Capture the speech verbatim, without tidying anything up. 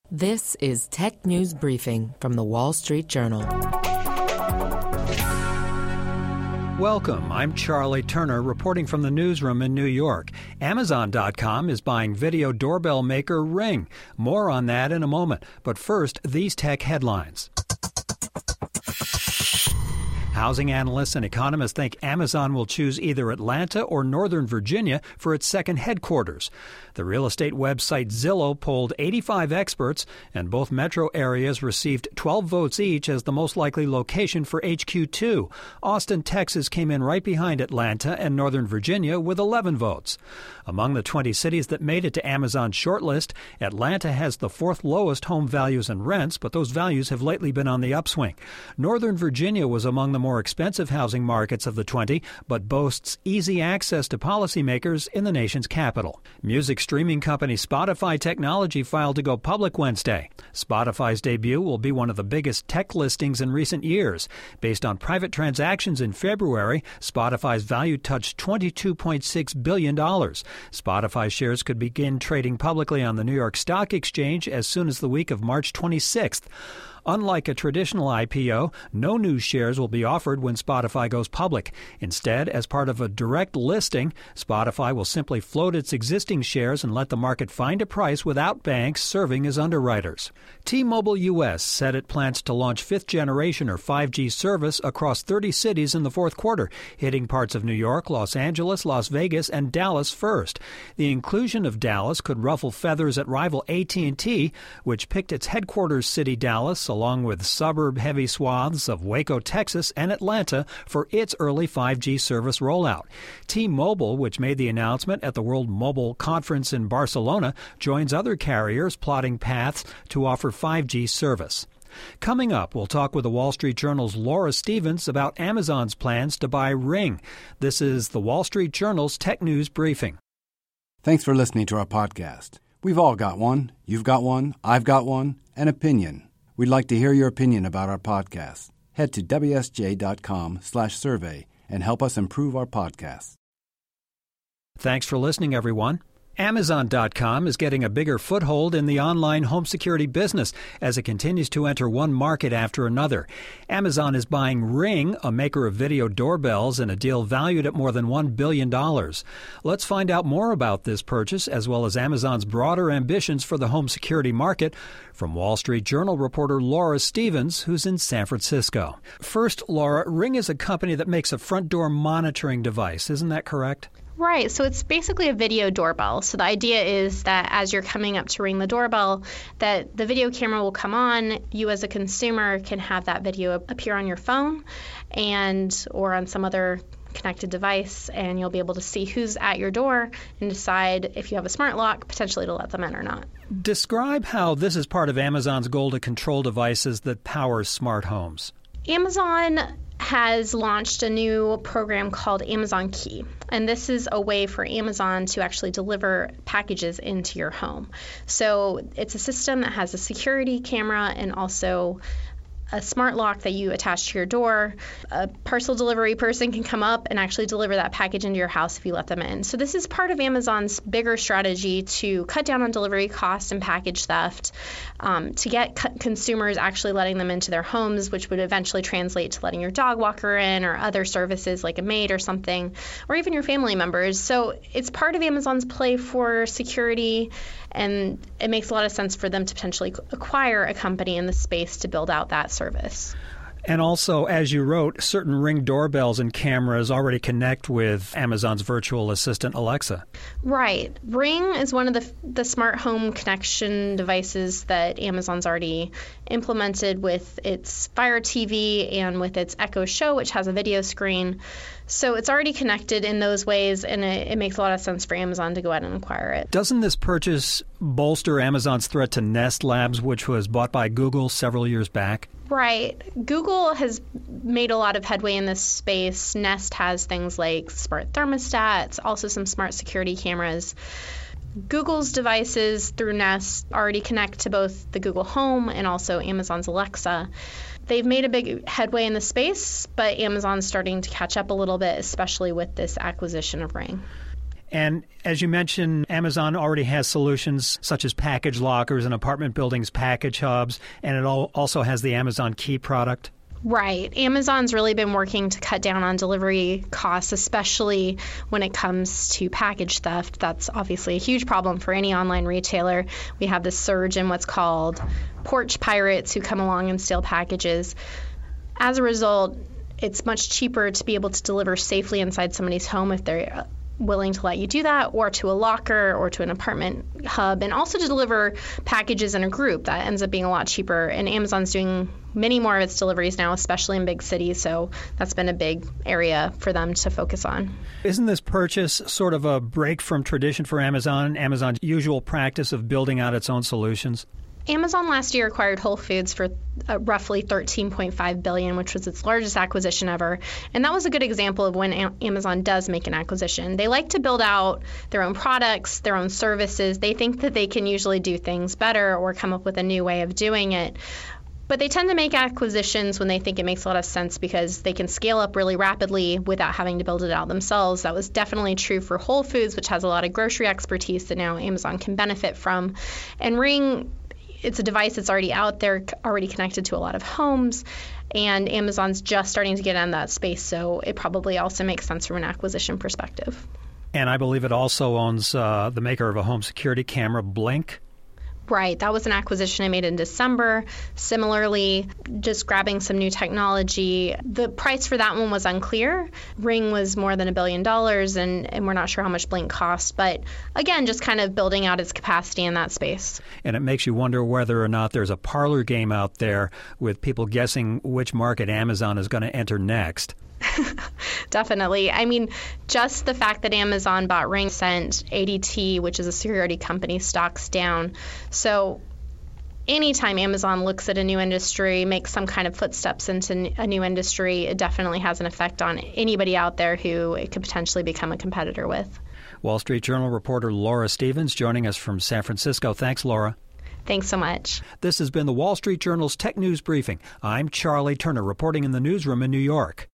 This is Tech News Briefing from The Wall Street Journal. Welcome. I'm Charlie Turner reporting from the newsroom in New York. Amazon dot com is buying video doorbell maker Ring. More on that in a moment. But first, these tech headlines. Housing analysts and economists think Amazon will choose either Atlanta or Northern Virginia for its second headquarters. The real estate website Zillow polled eighty-five experts, and both metro areas received twelve votes each as the most likely location for H Q two. Austin, Texas came in right behind Atlanta and Northern Virginia with eleven votes. Among the twenty cities that made it to Amazon's shortlist, Atlanta has the fourth lowest home values and rents, but those values have lately been on the upswing. Northern Virginia was among the more expensive housing markets of the twenty, but boasts easy access to policymakers in the nation's capital. Music streaming company Spotify Technology filed to go public Wednesday. Spotify's debut will be one of the biggest tech listings in recent years. Based on private transactions in February, Spotify's value touched twenty-two point six billion dollars. Spotify shares could begin trading publicly on the New York Stock Exchange as soon as the week of March twenty-sixth. Unlike a traditional I P O, no new shares will be offered when Spotify goes public. Instead, as part of a direct listing, Spotify will simply float its existing shares and let the market find a price without banks serving as underwriters. T-Mobile U S said it plans to launch fifth generation or five G service across thirty cities in the fourth quarter, hitting parts of New York, Los Angeles, Las Vegas, and Dallas first. The inclusion of Dallas could ruffle feathers at rival A T and T, which picked its headquarters city, Dallas, along with suburb-heavy swaths of Waco, Texas, and Atlanta for its early five G service rollout. T-Mobile, which made the announcement at the World Mobile Conference in Barcelona, joins other carriers plotting paths to offer five G service. Coming up, we'll talk with the Wall Street Journal's Laura Stevens about Amazon's plans to buy Ring. This is the Wall Street Journal's Tech News Briefing. Thanks for listening to our podcast. We've all got one. You've got one. I've got one. An opinion. We'd like to hear your opinion about our podcast. Head to W S J dot com slash survey and help us improve our podcast. Thanks for listening, everyone. Amazon dot com is getting a bigger foothold in the online home security business as it continues to enter one market after another. Amazon is buying Ring, a maker of video doorbells, in a deal valued at more than one billion dollars. Let's find out more about this purchase, as well as Amazon's broader ambitions for the home security market, from Wall Street Journal reporter Laura Stevens, who's in San Francisco. First, Laura, Ring is a company that makes a front door monitoring device. Isn't that correct? Right. So it's basically a video doorbell. So the idea is that as you're coming up to ring the doorbell, that the video camera will come on. You as a consumer can have that video appear on your phone and or on some other connected device, and you'll be able to see who's at your door and decide if you have a smart lock, potentially to let them in or not. Describe how this is part of Amazon's goal to control devices that power smart homes. Amazon has launched a new program called Amazon Key. And this is a way for Amazon to actually deliver packages into your home. So it's a system that has a security camera and also a smart lock that you attach to your door. A parcel delivery person can come up and actually deliver that package into your house if you let them in. So this is part of Amazon's bigger strategy to cut down on delivery costs and package theft, um, to get c- consumers actually letting them into their homes, which would eventually translate to letting your dog walker in or other services like a maid or something, or even your family members. So it's part of Amazon's play for security, and it makes a lot of sense for them to potentially acquire a company in the space to build out that service. And also, as you wrote, certain Ring doorbells and cameras already connect with Amazon's virtual assistant, Alexa. Right. Ring is one of the the smart home connection devices that Amazon's already implemented with its Fire T V and with its Echo Show, which has a video screen. So it's already connected in those ways, and it, it makes a lot of sense for Amazon to go ahead and acquire it. Doesn't this purchase bolster Amazon's threat to Nest Labs, which was bought by Google several years back? Right. Google has made a lot of headway in this space. Nest has things like smart thermostats, also some smart security cameras. Google's devices through Nest already connect to both the Google Home and also Amazon's Alexa. They've made a big headway in the space, but Amazon's starting to catch up a little bit, especially with this acquisition of Ring. And as you mentioned, Amazon already has solutions such as package lockers and apartment buildings package hubs, and it also has the Amazon Key product. Right. Amazon's really been working to cut down on delivery costs, especially when it comes to package theft. That's obviously a huge problem for any online retailer. We have this surge in what's called porch pirates who come along and steal packages. As a result, it's much cheaper to be able to deliver safely inside somebody's home if they're willing to let you do that, or to a locker or to an apartment hub, and also to deliver packages in a group. That ends up being a lot cheaper, and Amazon's doing many more of its deliveries now, especially in big cities, so that's been a big area for them to focus on. Isn't this purchase sort of a break from tradition for Amazon, Amazon's usual practice of building out its own solutions? Amazon last year acquired Whole Foods for uh, roughly thirteen point five billion dollars, which was its largest acquisition ever. And that was a good example of when a- Amazon does make an acquisition. They like to build out their own products, their own services. They think that they can usually do things better or come up with a new way of doing it. But they tend to make acquisitions when they think it makes a lot of sense because they can scale up really rapidly without having to build it out themselves. That was definitely true for Whole Foods, which has a lot of grocery expertise that now Amazon can benefit from. And Ring, it's a device that's already out there, already connected to a lot of homes, and Amazon's just starting to get in that space, so it probably also makes sense from an acquisition perspective. And I believe it also owns uh, the maker of a home security camera, Blink. Right. That was an acquisition I made in December. Similarly, just grabbing some new technology. The price for that one was unclear. Ring was more than a billion dollars, and, and we're not sure how much Blink cost. But again, just kind of building out its capacity in that space. And it makes you wonder whether or not there's a parlor game out there with people guessing which market Amazon is going to enter next. Definitely. I mean, just the fact that Amazon bought Ring sent A D T, which is a security company, stocks down. So anytime Amazon looks at a new industry, makes some kind of footsteps into a new industry, it definitely has an effect on anybody out there who it could potentially become a competitor with. Wall Street Journal reporter Laura Stevens joining us from San Francisco. Thanks, Laura. Thanks so much. This has been the Wall Street Journal's Tech News Briefing. I'm Charlie Turner, reporting in the newsroom in New York.